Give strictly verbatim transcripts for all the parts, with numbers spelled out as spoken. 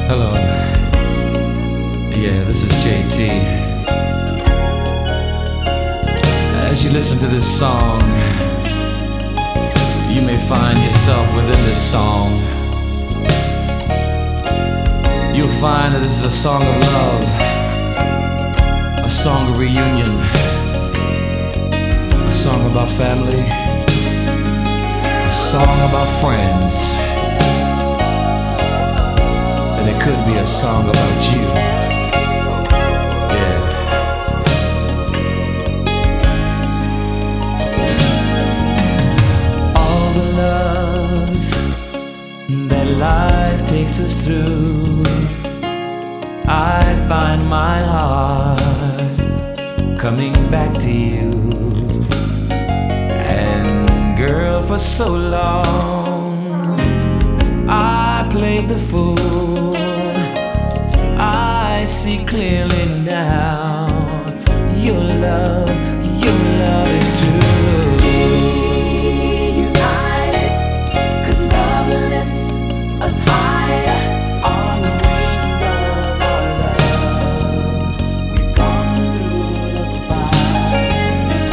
Hello. Yeah, this is J T. As you listen to this song, you may find yourself within this song. You'll find that this is a song of love, a song of reunion, a song about family, a song about friends. And it could be a song about you. Yeah. All the loves that life takes us through, I find my heart coming back to you. And girl, for so long I played the fool. I see clearly now, your love, your love is true. United, 'cause love lifts us higher on the wings of our love. We've gone through the fire.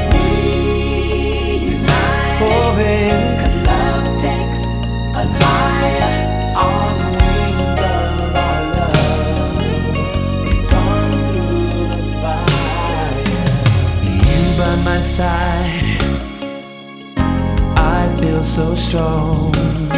Reunited, Oh baby, 'cause love takes us higher on the wings of our love. We've gone through the fire. you by my side, I feel so strong.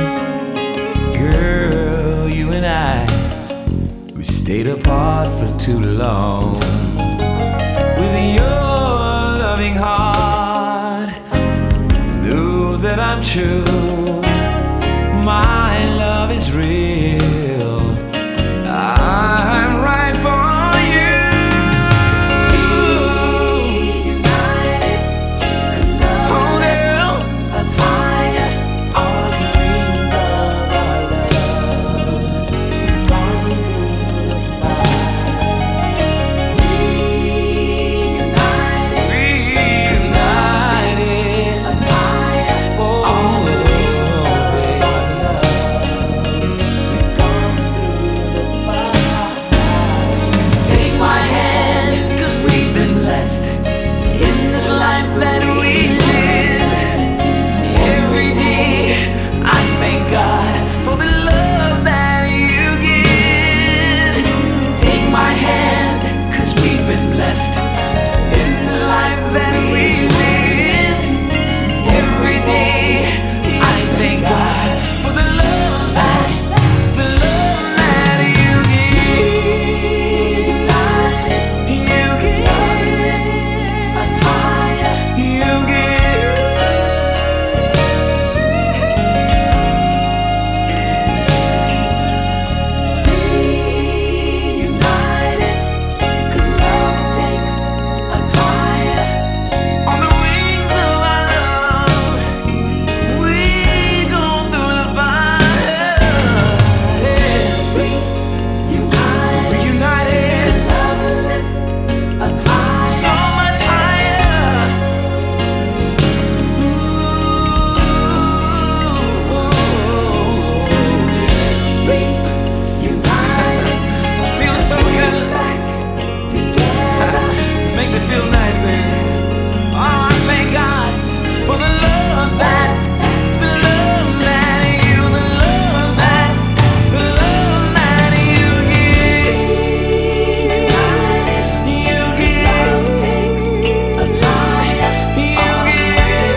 Girl, you and I, we stayed apart for too long. With your loving heart, knows that I'm true. My love is real. I'm right for you. United, 'cause love Oh, girl. lifts us higher on the wings of our love. We've gone through the fire. Reunited, Reunited. us higher Oh, on the wings of baby. our love. We've gone through the fire. Take my hand, 'cause we've been blessed in this life that we live. Every day I thank God for the love that you give. Take my hand, 'cause we've been blessed in this life that we live. Every day I thank God for the love that, the love that you give. You give us higher. You give. United, 'cause love takes us higher On the wings of our love, we go through the fire. United, Reunited, love lifts us higher. so much higher. United, Feels so good. back together. Makes me feel nice, baby. Oh, I thank God for the love that, the love that you, the love that, the love that you give. You give. Love takes us higher. You give.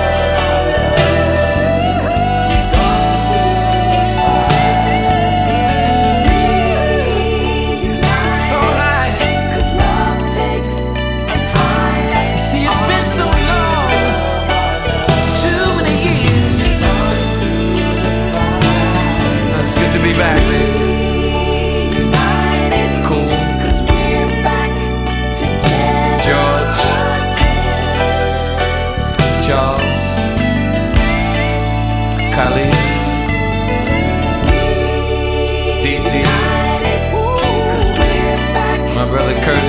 So high. 'Cause love takes us higher. See, it's been so long, too many years. It's good to be back, baby. United, Cool. 'cause we're back together. George, Charles, Khalees, D T, United, 'cause we're back my brother Curtis.